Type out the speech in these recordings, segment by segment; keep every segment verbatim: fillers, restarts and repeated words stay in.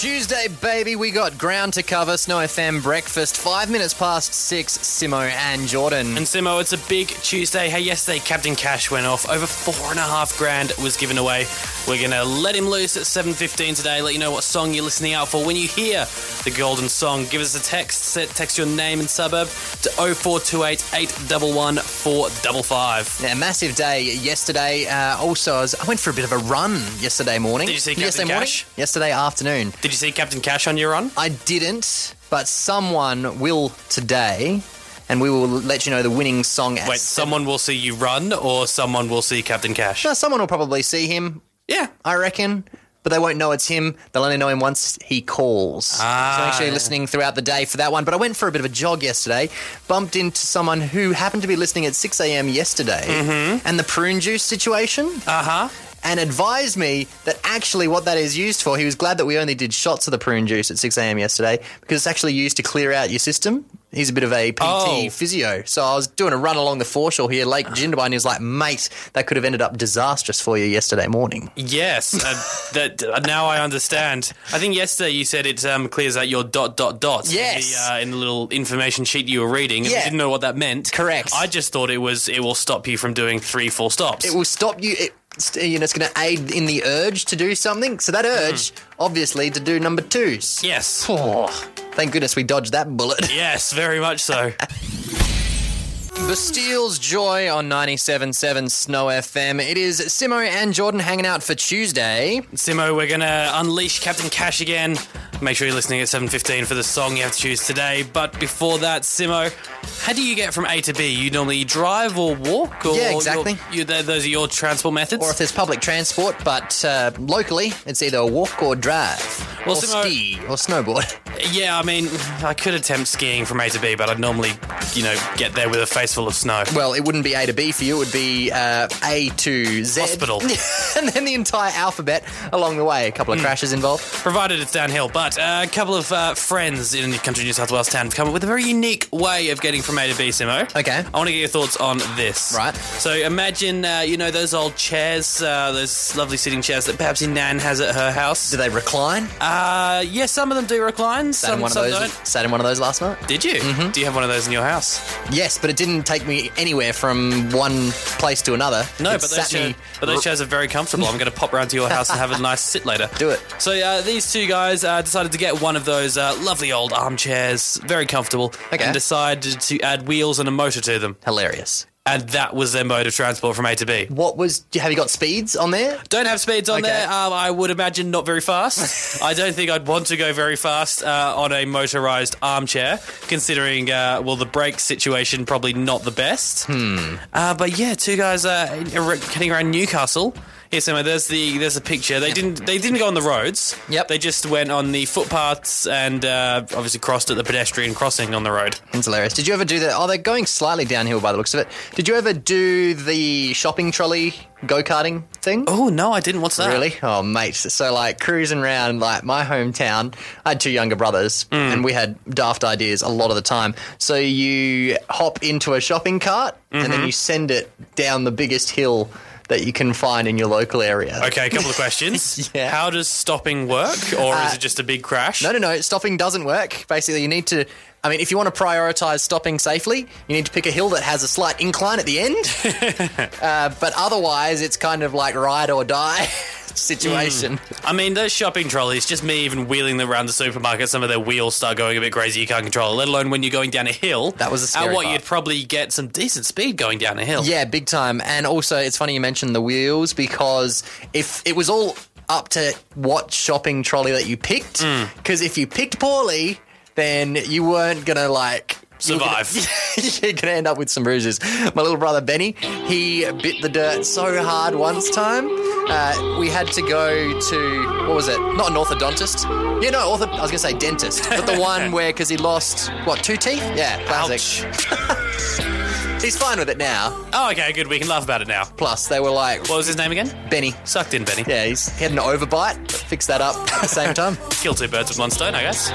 Tuesday, baby. We got ground to cover. Snow F M breakfast. Five minutes past six. Simo and Jordan. And Simo, it's a big Tuesday. Hey, yesterday Captain Cash went off. Over four and a half grand was given away. We're going to let him loose at seven fifteen today. Let you know what song you're listening out for. When you hear the golden song, give us a text. Set, text your name and suburb to oh four two eight, eight one one, four five five. Yeah, massive day yesterday. Uh, also, I, was, I went for a bit of a run yesterday morning. Did you see Captain yesterday Cash? Morning? Yesterday afternoon. Did you see Captain Cash on your run? I didn't, but someone will today, and we will let you know the winning song. Wait, someone will see you run, or someone will see Captain Cash? No, someone will probably see him. Yeah. I reckon. But they won't know it's him. They'll only know him once he calls. Ah, so make sure you're listening throughout the day for that one. But I went for a bit of a jog yesterday, bumped into someone who happened to be listening at six a.m. yesterday, mm-hmm. and the prune juice situation. Uh-huh. And advised me that actually what that is used for, he was glad that we only did shots of the prune juice at six a.m. yesterday, because it's actually used to clear out your system. He's a bit of a P T oh. physio. So I was doing a run along the foreshore here, Lake Jindabyne, and he was like, mate, that could have ended up disastrous for you yesterday morning. Yes, uh, that uh, now I understand. I think yesterday you said it um, clears out your dot, dot, dot. Yes. In the, uh, in the little information sheet you were reading. And Yeah. you didn't know what that meant. Correct. I just thought it was, it will stop you from doing three full stops. It will stop you. It, you know, it's going to aid in the urge to do something. So that urge, mm. obviously, to do number twos. Yes. Oh, thank goodness we dodged that bullet. Yes, very much so. Bastile's Joy on ninety-seven point seven Snow F M. It is Simo and Jordan hanging out for Tuesday. Simo, we're going to unleash Captain Cash again. Make sure you're listening at seven fifteen for the song you have to choose today. But before that, Simo, how do you get from A to B? You normally drive or walk? Or yeah, exactly. You, those are your transport methods? Or if there's public transport, but uh, locally, it's either a walk or drive. Well, or Simo, ski or snowboard. Yeah, I mean, I could attempt skiing from A to B, but I'd normally, you know, get there with a face full of snow. Well, it wouldn't be A to B for you. It would be uh, A to Z. Hospital. And then the entire alphabet along the way. A couple of mm. crashes involved. Provided it's downhill. But uh, a couple of uh, friends in the country New South Wales town have come up with a very unique way of getting from A to B, Simo. Okay. I want to get your thoughts on this. Right. So imagine, uh, you know, those old chairs, uh, those lovely sitting chairs that perhaps your nan has at her house. Do they recline? Uh, yeah, some of them do recline. Sat some, in one some of those, don't. Sat in one of those last night. Did you? Mm-hmm. Do you have one of those in your house? Yes, but it didn't take me anywhere from one place to another. No, it but those, chair, me... but those chairs are very comfortable. I'm going to pop round to your house and have a nice sit later. Do it. So uh, these two guys uh, decided to get one of those uh, lovely old armchairs, very comfortable, okay. and decided to add wheels and a motor to them. Hilarious. And that was their mode of transport from A to B. What was... Have you got speeds on there? Don't have speeds on okay. there. Um, I would imagine not very fast. I don't think I'd want to go very fast uh, on a motorised armchair, considering, uh, well, the brake situation probably not the best. Hmm. Uh, but yeah, two guys uh, heading around Newcastle. Yes, Emma, there's the there's a picture. They didn't they didn't go on the roads. Yep. They just went on the footpaths and uh, obviously crossed at the pedestrian crossing on the road. That's hilarious. Did you ever do that? Oh, they're going slightly downhill by the looks of it. Did you ever do the shopping trolley go-karting thing? Oh, no, I didn't. What's that? Really? Oh, mate. So, like, cruising around, like, my hometown, I had two younger brothers, mm. and we had daft ideas a lot of the time. So you hop into a shopping cart, mm-hmm. and then you send it down the biggest hill that you can find in your local area. Okay, a couple of questions. Yeah. How does stopping work, or uh, is it just a big crash? No, no, no. Stopping doesn't work. Basically, you need to... I mean, if you want to prioritise stopping safely, you need to pick a hill that has a slight incline at the end. uh, but otherwise, it's kind of like ride or die situation. Mm. I mean, those shopping trolleys, just me even wheeling them around the supermarket, some of their wheels start going a bit crazy. You can't control it, let alone when you're going down a hill. That was a scary At what, part. You'd probably get some decent speed going down a hill. Yeah, big time. And also, it's funny you mentioned the wheels, because if it was all up to what shopping trolley that you picked, because mm. if you picked poorly, then you weren't going to, like... survive. You're going to end up with some bruises. My little brother, Benny, he bit the dirt so hard once time. Uh, we had to go to, what was it? Not an orthodontist. Yeah, no, ortho, I was going to say dentist. But the one where, because he lost, what, two teeth? Yeah, classic. He's fine with it now. Oh, okay, good. We can laugh about it now. Plus, they were like... What was his name again? Benny. Sucked in, Benny. Yeah, he's, he had an overbite, but fixed that up at the same time. Kill two birds with one stone, I guess.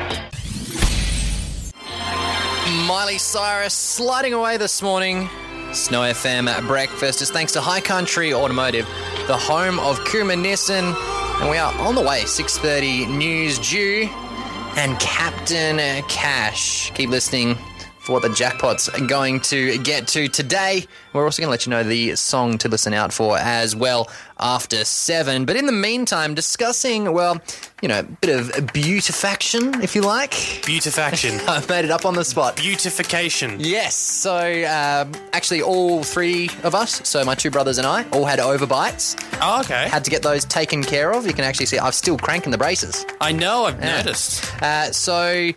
Miley Cyrus sliding away this morning. Snow F M at breakfast is thanks to High Country Automotive, the home of Kuma Nissan. And we are on the way. six thirty news due. And Captain Cash. Keep listening for what the jackpot's going to get to today. We're also going to let you know the song to listen out for as well after seven. But in the meantime, discussing, well, you know, a bit of beautifaction, if you like. Beautifaction. I made it up on the spot. Beautification. Yes. So, um, actually, all three of us, so my two brothers and I, all had overbites. Oh, okay. Had to get those taken care of. You can actually see I'm still cranking the braces. I know, I've Yeah. noticed. Uh, so...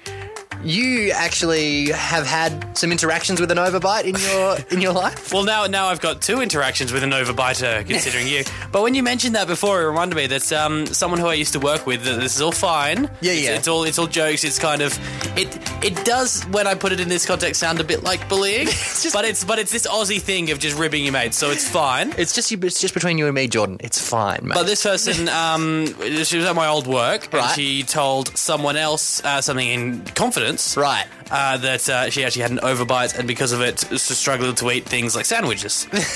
You actually have had some interactions with an overbite in your in your life? Well, now now I've got two interactions with an overbiter, considering you. But when you mentioned that before, it reminded me that um, someone who I used to work with, that this is all fine. Yeah, it's, yeah. It's all it's all jokes. It's kind of it it does, when I put it in this context, sound a bit like bullying. It's just- but it's but it's this Aussie thing of just ribbing your mates, so it's fine. It's just it's just between you and me, Jordan. It's fine, mate. But this person, um, she was at my old work, and Right. she told someone else uh, something in confidence. Right. Uh, that uh, she actually had an overbite, and because of it, struggled to eat things like sandwiches.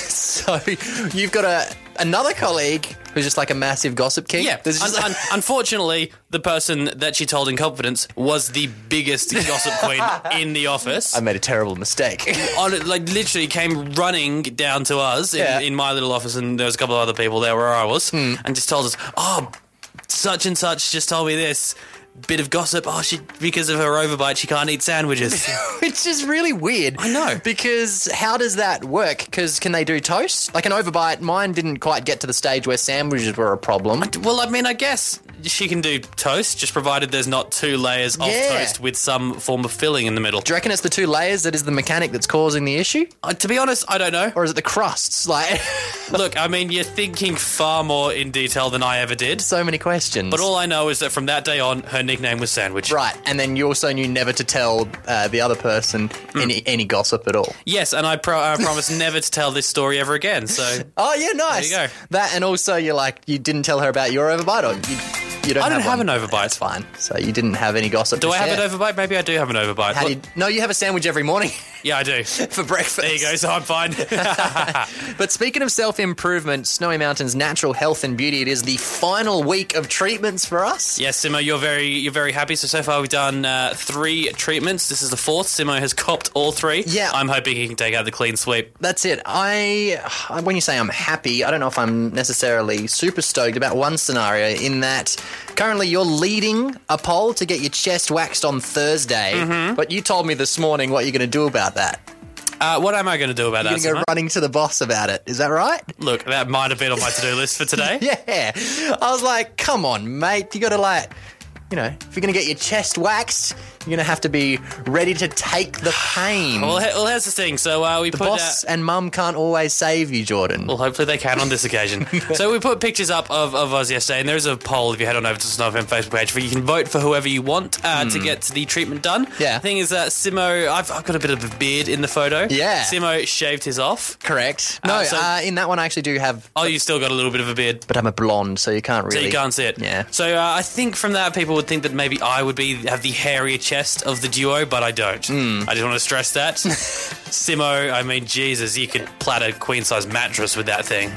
So you've got a another colleague who's just like a massive gossip king? Yeah. There's just- Un- un- unfortunately, the person that she told in confidence was the biggest gossip queen in the office. I made a terrible mistake. On it, like literally came running down to us in, Yeah. in my little office, and there was a couple of other people there where I was, Hmm. and just told us, "Oh, such and such just told me this." Bit of gossip. Oh, she because of her overbite, she can't eat sandwiches. Which is really weird. I know. Because how does that work? Because can they do toast? Like an overbite, mine didn't quite get to the stage where sandwiches were a problem. Well, I mean, I guess she can do toast, just provided there's not two layers of Yeah. toast with some form of filling in the middle. Do you reckon it's the two layers that is the mechanic that's causing the issue? Uh, to be honest, I don't know. Or is it the crusts? Like, Look, I mean, you're thinking far more in detail than I ever did. so many questions. But all I know is that from that day on, her nickname was Sandwich. Right, and then you also knew never to tell uh, the other person Hmm. any, any gossip at all. Yes, and I, pro- I promise never to tell this story ever again. So Oh, yeah, nice. There you go. That, and also you're like, you didn't tell her about your overbite, or you, you don't I don't have have one? an overbite. That's fine. So you didn't have any gossip do to I have share. an overbite? Maybe I do have an overbite. How do Look- you, no, you have a sandwich every morning yeah, I do. for breakfast. There you go. So I'm fine. But speaking of self-improvement, Snowy Mountain's natural health and beauty, it is the final week of treatments for us. Yes, Simo, you're very you're very happy. So so far we've done uh, three treatments. This is the fourth. Simo has copped all three. Yeah. I'm hoping he can take out the clean sweep. That's it. I, when you say I'm happy, I don't know if I'm necessarily super stoked about one scenario in that currently you're leading a poll to get your chest waxed on Thursday, Mm-hmm. but you told me this morning what you're going to do about that. Uh, what am I going to do about You're that? going to go Simo? running to the boss about it. Is that right? Look, that might have been on my to-do list for today. Yeah. I was like, come on, mate. You got to like, you know, if you're going to get your chest waxed, you're going to have to be ready to take the pain. Well, he- well, here's the thing. So uh, we the put. boss Uh, and mum can't always save you, Jordan. well, hopefully they can on this occasion. So we put pictures up of, of us yesterday, and there is a poll if you head on over to the Snow F M Facebook page where you can vote for whoever you want uh, to get the treatment done. Hmm. Yeah. The thing is that Simo, I've, I've got a bit of a beard in the photo. Yeah. Simo shaved his off. Correct. No, Uh, uh, so- in that one I actually do have, Oh, you still got a little bit of a beard. but I'm a blonde, so you can't really. So you can't see it. Yeah. So uh, I think from that, people would think that maybe I would be have the hairier chest of the duo, but I don't. Hmm. I just want to stress that. Simo, I mean, Jesus, you could plat a queen size mattress with that thing.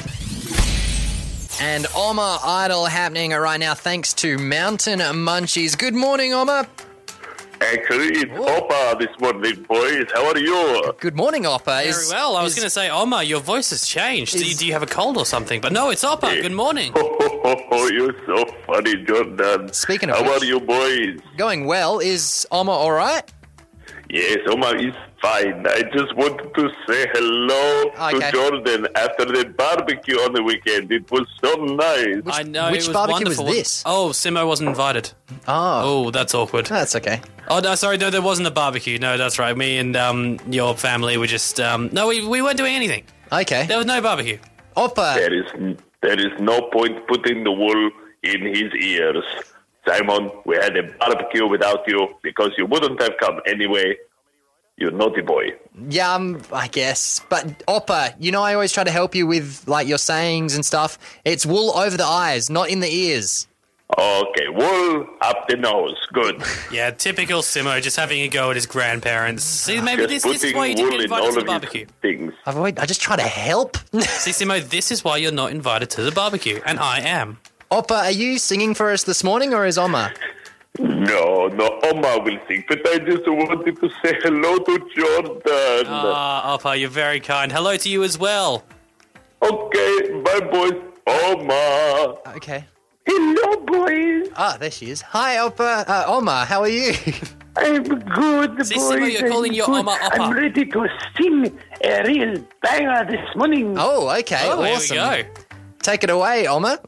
And Oma Idol happening right now thanks to Mountain Munchies. Good morning, Oma. Actually, it's Opa this morning, boys. How are you? Good morning, Oppa. Very well. I was going to say, Oma, your voice has changed. Do you, is- do you have a cold or something? But no, it's Oppa. Good morning. Ho, ho, ho, ho, you're so funny, Jordan. Speaking of How which- are you, boys? Going well. Is Oma all right? Yes, Oma is fine. I just wanted to say hello Okay. to Jordan after the barbecue on the weekend. It was so nice. I know. which it was barbecue was wonderful. this? Oh, Simo wasn't invited. Oh, Oh, that's awkward. that's okay. Oh, no, sorry. No, there wasn't a barbecue. No, that's right. Me and um, your family were just... Um, no, we, we weren't doing anything. Okay. There was no barbecue. Oppa. There is there is no point putting the wool in his ears. Simon, we had a barbecue without you because you wouldn't have come anyway. You naughty boy. Yeah, um, I guess. But Oppa, you know I always try to help you with like your sayings and stuff. It's wool over the eyes, not in the ears. Okay, wool up the nose. Good. Yeah, typical Simo, just having a go at his grandparents. See, maybe Just this, this is putting why you didn't wool get in invited all to the of his barbecue. things. I've always, I just try to help. See, Simo, this is why you're not invited to the barbecue, and I am. Oppa, are you singing for us this morning, or is Oma? No, no, Oma will sing, but I just wanted to say hello to Jordan. Ah, Oppa, you're very kind. Hello to you as well. Okay, bye, boys. Oma. Okay. Hello, boys. Ah, there she is. Hi, Oppa. Uh, Oma, how are you? I'm good, See, boys. Simo, you're calling I'm your good. Oma Oppa. I'm ready to sing a real banger this morning. Oh, okay. Oh, awesome. here we go. Take it away, Oma.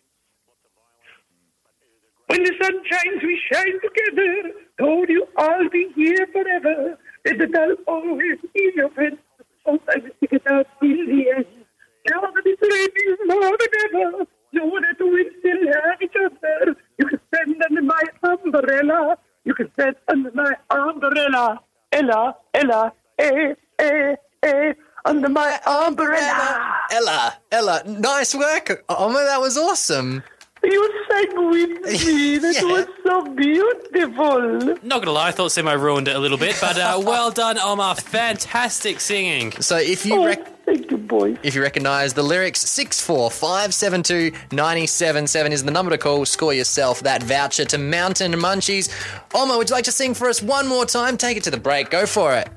When the sun shines, we shine together. Told you I'll be here forever. That I'll always be your friend. Sometimes we stick it out till the end. Now that it's raining more than ever, know that we still have each other. You can stand under my umbrella. You can stand under my umbrella. Ella, Ella, eh, eh, eh, under my umbrella. Ella, Ella, nice work, Oma. That was awesome. You sang with me. That Yeah. was so beautiful. Not gonna lie, I thought Simo ruined it a little bit, but uh, well done, Omar. Fantastic singing. So if you Oh, rec- thank you, boys. if you recognise the lyrics, six four five seven two nine seven seven is the number to call. Score yourself that voucher to Mountain Munchies. Oma, would you like to sing for us one more time? Take it to the break. Go for it.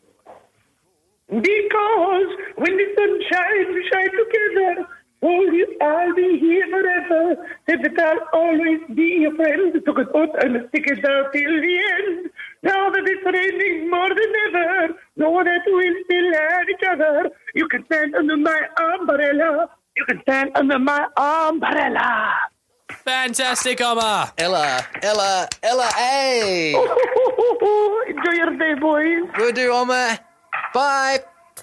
Because when the sun shines, we shine together. Oh, you, I'll be here forever. Said that I'll always be your friend. Took an oath and stick it out till the end. Now that it's raining more than ever, know that we'll still have each other. You can stand under my umbrella. You can stand under my umbrella. Fantastic, Omar. Ella, Ella, Ella, hey. Enjoy your day, boys. Will do, Oma. Bye.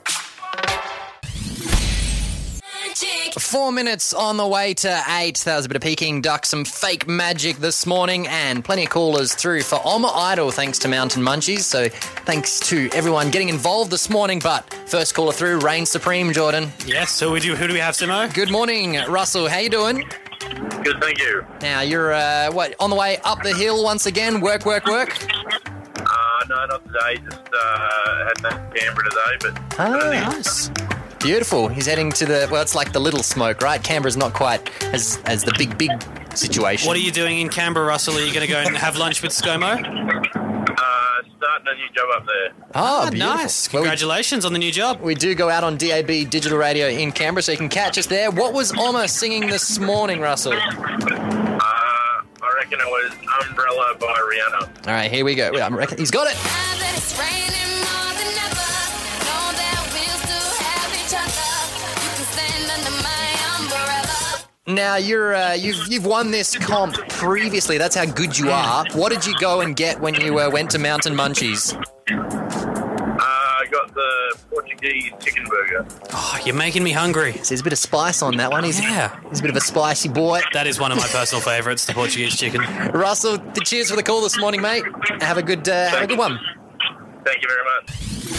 Four minutes on the way to eight. That was a bit of Peking Duck, some fake magic this morning, and plenty of callers through for Oma Idol thanks to Mountain Munchies. So thanks to everyone getting involved this morning. But first caller through, reign supreme, Jordan. Yes, so we do, who do we have, Simo? Good morning, Russell. How you doing? Good, thank you. Now, you're, uh, what, on the way up the hill once again? Work, work, work? Uh, no, not today. Just uh, had that Canberra today, but Ah, nice. Beautiful. He's heading to the, well, it's like the little smoke, right? Canberra's not quite as as the big, big situation. What are you doing in Canberra, Russell? Are you going to go and have lunch with ScoMo? uh, starting a new job up there. Oh, Ah, beautiful. nice. Well, we- Congratulations on the new job. We do go out on D A B Digital Radio in Canberra, so you can catch us there. What was Oma singing this morning, Russell? All Uh, I reckon it was Umbrella by Rihanna. right, here we go. I reckon he's got it. Now that it's raining more than ever, know that we'll still have each other. You can stand under my umbrella. Now you're uh, you've you've won this comp previously. That's how good you are. What did you go and get when you uh, went to Mountain Munchies? Uh, I got the Portuguese chicken burger. Oh, you're making me hungry. So there's a bit of spice on that one. He's, Yeah. he's a bit of a spicy boy. That is one of my personal favourites, the Portuguese chicken. Russell, cheers for the call this morning, mate. Have a good uh, have a good one. Thank you very much.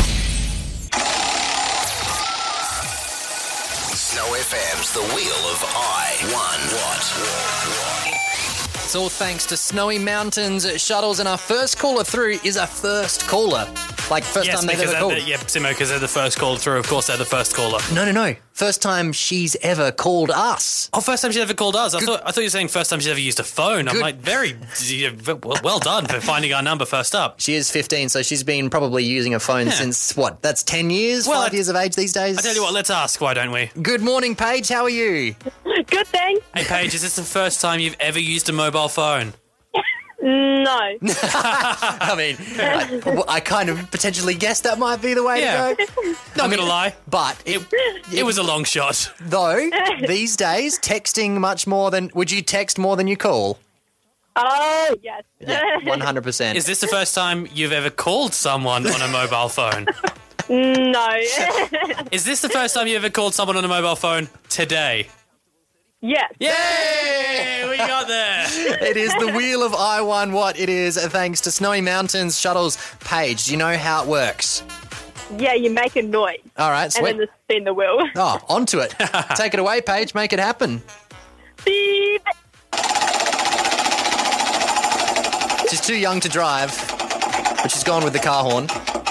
Snow F M's The Wheel of I. One Watt. It's all thanks to Snowy Mountains Shuttles, and our first caller through is a first caller. Like, first Yes, time they've because ever they're, called. the- yeah, Simo, because they're the first caller through. Of course, they're the first caller. No, no, no. First time she's ever called us. Oh, first time she's ever called us. I thought I thought you were saying first time she's ever used a phone. I'm Good. like, very yeah, well, well done for finding our number first up. She is fifteen, so she's been probably using a phone Yeah. since, what, that's ten years? Well, Five I- years of age these days? I tell you what, let's ask, why don't we? Good morning, Paige. How are you? Good, thanks. Hey, Paige, is this the first time you've ever used a mobile phone? No. I mean, I, I kind of potentially guessed that might be the way Yeah. to go. Not gonna lie, But, it, it was a long shot. though, these days, texting much more than... Would you text more than you call? Oh, yes. Yeah, one hundred percent. Is this the first time you've ever called someone on a mobile phone? No. Is this the first time you ever called someone on a mobile phone today? Yes. Yay! We got there. It is the Wheel of I One What it is, thanks to Snowy Mountains Shuttles. Paige, do you know how it works? Yeah, you make a noise. All right, And sweet. then the spin the wheel. Oh, onto it. Take it away, Paige. Make it happen. Beep. She's too young to drive, but she's gone with the car horn.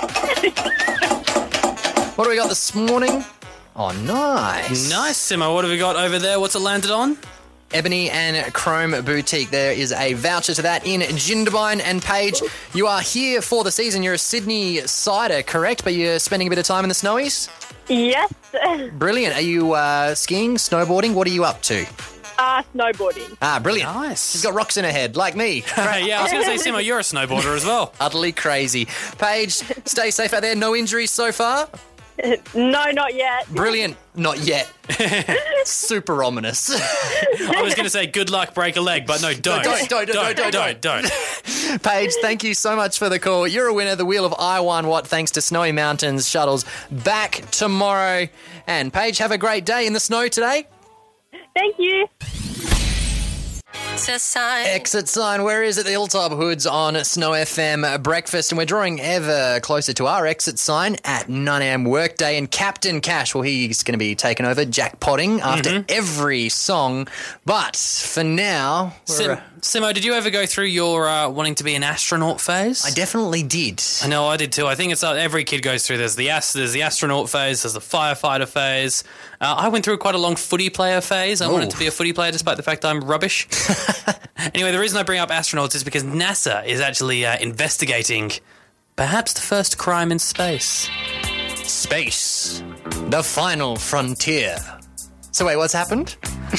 What do we got this morning? Oh, nice. Nice, Simo. What have we got over there? What's it landed on? Ebony and Chrome Boutique. There is a voucher to that in Jindabyne. And Paige, you are here for the season. You're a Sydney sider, correct? But you're spending a bit of time in the snowies? Yes. Brilliant. Are you uh, skiing, snowboarding? What are you up to? Uh, snowboarding. Ah, brilliant. Nice. She's got rocks in her head, like me. yeah, I was going to say, Simo, you're a snowboarder as well. Utterly crazy. Paige, stay safe out there. No injuries so far? No, not yet. Brilliant. Not yet. Super ominous. I was going to say, good luck, break a leg, but no, don't. Don't, don't, don't, don't, don't, don't. Paige, thank you so much for the call. You're a winner. The Wheel of I One Watt, thanks to Snowy Mountains Shuttles, back tomorrow. And Paige, have a great day in the snow today. Thank you. Exit sign. Where is it? The Hilltop Hoods on Snow F M breakfast, and we're drawing ever closer to our exit sign at nine a.m. workday. And Captain Cash, well, he's going to be taking over jackpotting after Mm-hmm. every song. But for now, we're, Sim- uh, Simo, did you ever go through your uh, wanting to be an astronaut phase? I definitely did. I know I did too. I think it's uh, every kid goes through. There's the ast- there's the astronaut phase. There's the firefighter phase. Uh, I went through quite a long footy player phase. I Ooh. wanted to be a footy player, despite the fact I'm rubbish. Anyway, the reason I bring up astronauts is because NASA is actually uh, investigating perhaps the first crime in space. Space, the final frontier. So wait, what's happened?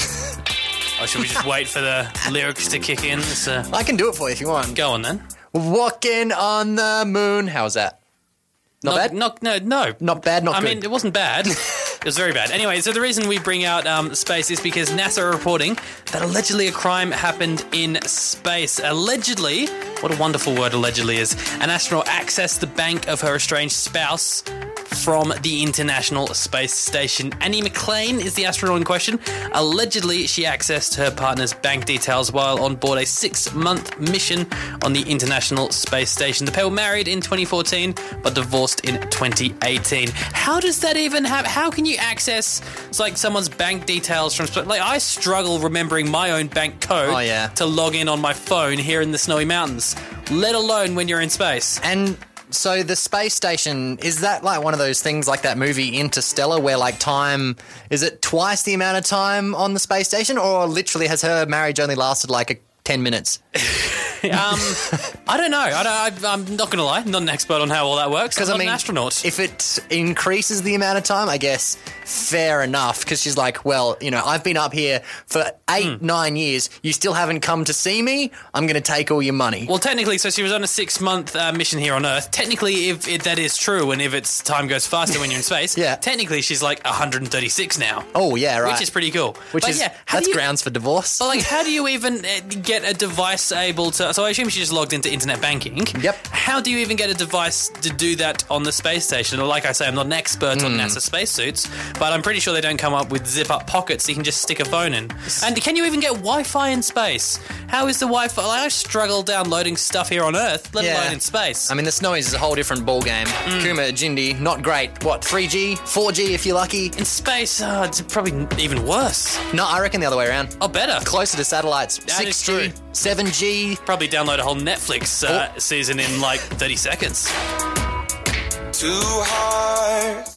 Or should we just wait for the lyrics to kick in? It's, uh, I can do it for you if you want. go on then. Walking on the moon. How's that? Not, bad? Not, no, no. Not bad, not I good. mean, it wasn't bad. It was very bad. Anyway, so the reason we bring out um, space is because NASA are reporting that allegedly a crime happened in space. Allegedly, what a wonderful word allegedly is, an astronaut accessed the bank of her estranged spouse from the International Space Station. Annie McLean is the astronaut in question. Allegedly, she accessed her partner's bank details while on board a six-month mission on the International Space Station. The pair were married in twenty fourteen, but divorced in twenty eighteen. How does that even happen? How can you access it's like someone's bank details from sp- like I struggle remembering my own bank code Oh, yeah. to log in on my phone here in the snowy mountains, let alone when you're in space. And so the space station, is that like one of those things like that movie Interstellar where like time, is it twice the amount of time on the space station, or literally has her marriage only lasted like a ten minutes? Um, I don't know. I don't, I, I'm not going to lie. I'm not an expert on how all that works. I'm I not mean, an astronaut. if it increases the amount of time, I guess fair enough. Because she's like, well, you know, I've been up here for eight, Hmm. nine years. You still haven't come to see me. I'm going to take all your money. Well, technically, so she was on a six-month uh, mission here on Earth. Technically, if, if that is true, and if its time goes faster when you're in space, Yeah. technically she's like one hundred thirty-six now, oh yeah, right. which is pretty cool. Which but is yeah, how that's do you, grounds for divorce. But like, how do you even uh, get a device able to? So I assume she just logged into internet banking. Yep. How do you even get a device to do that on the space station? And like I say, I'm not an expert Hmm. on NASA spacesuits, but I'm pretty sure they don't come up with zip-up pockets so you can just stick a phone in. And can you even get Wi-Fi in space? How is the Wi-Fi? Like, I struggle downloading stuff here on Earth, let Yeah. alone in space. I mean, the Snowies is a whole different ball game. Mm. Kuma, Jindy, not great. What, three G, four G if you're lucky? In space, oh, it's probably even worse. No, I reckon the other way around. Oh, better. Closer to satellites. That is six G, true. seven G. Probably download a whole Netflix uh, Oh. season in like thirty seconds. Too hard.